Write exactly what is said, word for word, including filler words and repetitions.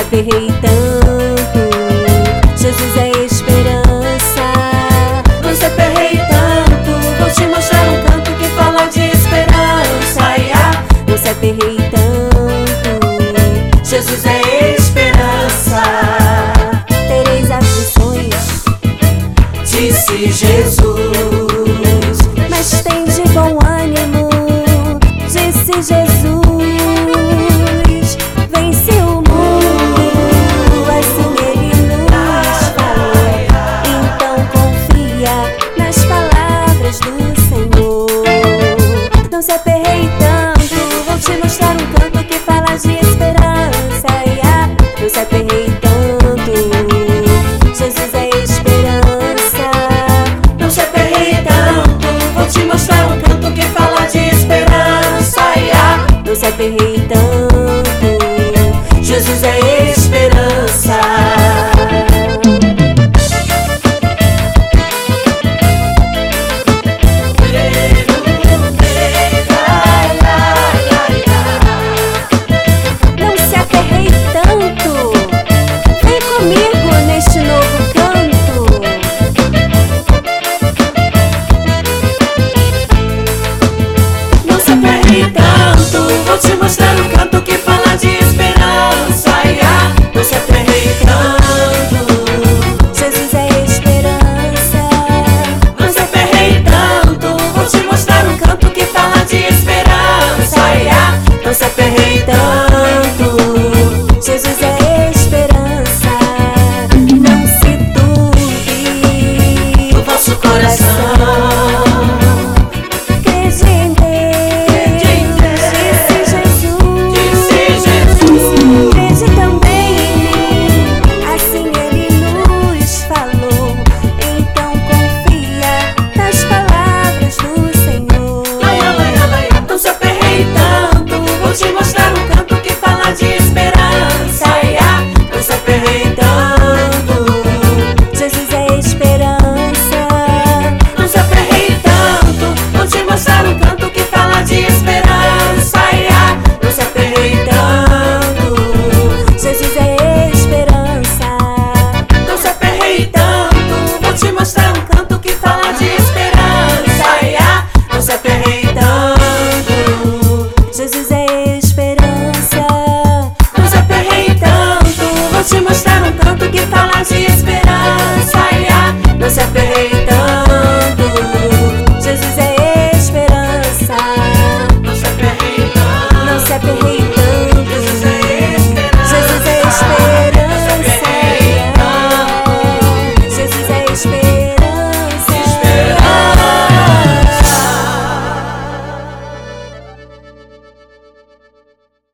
aperrei tanto, Jesus é esperança. Não se aperrei tanto, vou te mostrar um canto que fala de esperança. Ai, ai. Não se aperrei tanto, Jesus é esperança. tereis aflições, Disse Jesus, mas tem de bom ânimo, disse Jesus. Vence o mundo, assim ele nos falou. Então confia nas palavras do Senhor. Não se aperrei tanto, vou te mostrar um canto que fala de esperança. Yeah. Não se aperrei tanto, Jesus é esperança. não se aperrei tanto, vou te mostrar um canto que fala de esperança. Ai, ai. Não se aperrei tanto,